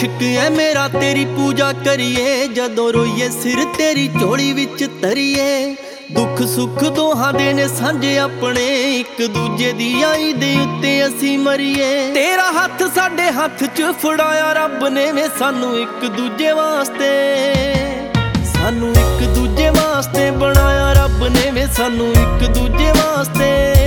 इश्क है मेरा तेरी पूजा करिए, जदों रोईए सिर तेरी झोली विच तरिए। दुख सुख दोहां दे ने सांझे अपने, एक दूजे दी आई दे उत्ते असीं मरीए। तेरा हथ साडे हथ च फड़ाया रब ने वे सानू एक दूजे वास्ते, सानू एक दूजे वास्ते बनाया रब ने वे सानू एक दूजे वास्ते,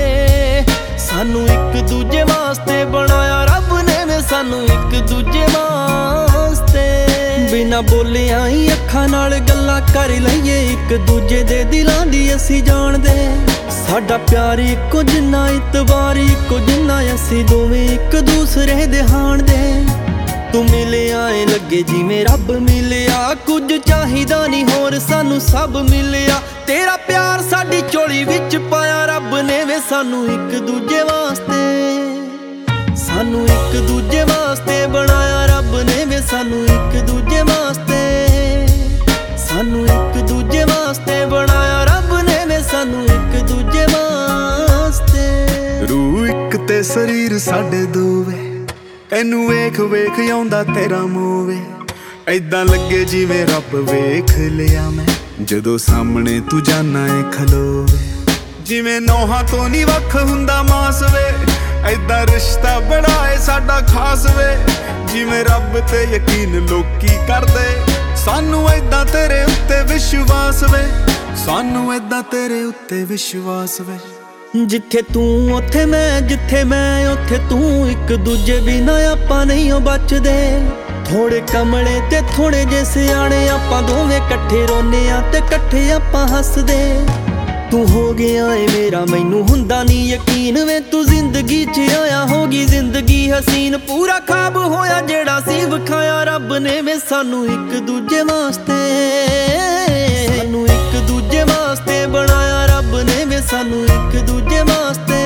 सानू एक दूजे वास्ते बनाया रब ने वे सानू एक दूजे वास्ते। बिना बोलिया ही अखां नाल गल्लां कर लईए, एक दूजे दे दिलां दी असीं जाणदे। साडा प्यार इक्को जिन्ना इतबार इक्को जिन्ना, असीं दोवें एक दूसरे दे हाणदे। तू मिलिया ऐ लगे जिवें रब मिलिया, कुछ चाहिदा नहीं होर सानू सब मिलिया। तेरा प्यार साडी झोली विच पाया रब ने वे सानू एक दूजे वास्ते, सानू एक दूजे वास्ते बनाया रब ने वे सानू एक दूजे वास्ते, सानू एक दूजे वास्ते बनाया रब ने वे सानू एक दूजे वास्ते। रूह इक ते शरीर साडे दो वे, एनू वेख वेख आउंदा तेरा मूंह वे। ऐदां लगे जिवें रब वेख लिया मैं, जदों सामने तू जाना है खलोवे। जिवें नौहां तो नी वख हुंदा मास वे, ऐदां रिश्ता बड़ा है साडा खास वे। जिवें रब ते यकीन लोकी करदे, सानू ऐदां तेरे उत्ते विश्वास वे, सानू ऐदां तेरे उत्ते विश्वास वे। जिथे तू उथे मैं, जिथे मैं उथे तू, एक दूजे बिना आपां नहीं हो बचदे। थोड़े कमले ते थोड़े जे सियाणे, आपां दोवें कट्ठे रोने आ ते कट्ठे आपां हसदे। तू हो गया है मेरा मैनू हुंदा नी यकीन, वे तू जिंदगी च आया होगी जिंदगी हसीन। पूरा ख्वाब होया जेड़ा सी विखाया रब ने वे सानू एक दूजे वास्ते, सानू एक दूजे वास्ते बनाया रब ने वे सानू एक दूजे वास्ते,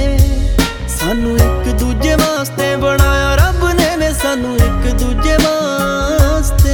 सानू एक दूजे वास्ते बनाया रब ने वे सानू एक दूजे वास्ते।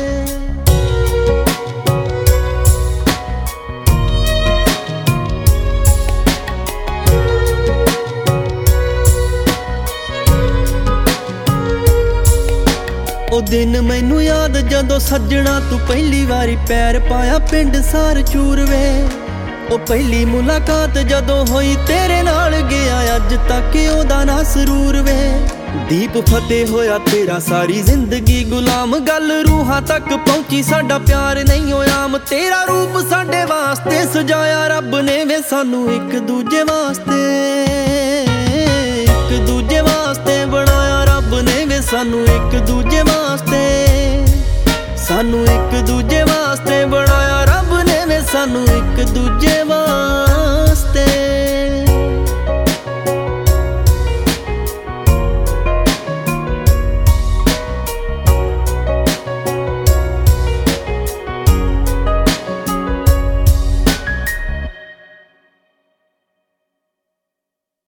ओ दिन मैनू याद जदों सज्जणा तू पहली वारी पैर पाया पिंड सार चूरवे। ओ पहली मुलाकात जदों होई तेरे नाल, गया अज तक ओदा ना सरूर वे। दीप फतेह होया तेरा सारी जिंदगी गुलाम, गल रूहां तक पहुंची साडा प्यार नहीं होया आम। तेरा रूप साडे वास्ते सजाया रब ने वे सानू एक दूजे वास्ते, एक दूजे वास्ते बनाया रब ने वे सानू एक दूजे वास्ते, सानू एक दूजे वास्ते बनाया रब ने वे सानू एक दूजे वास्ते।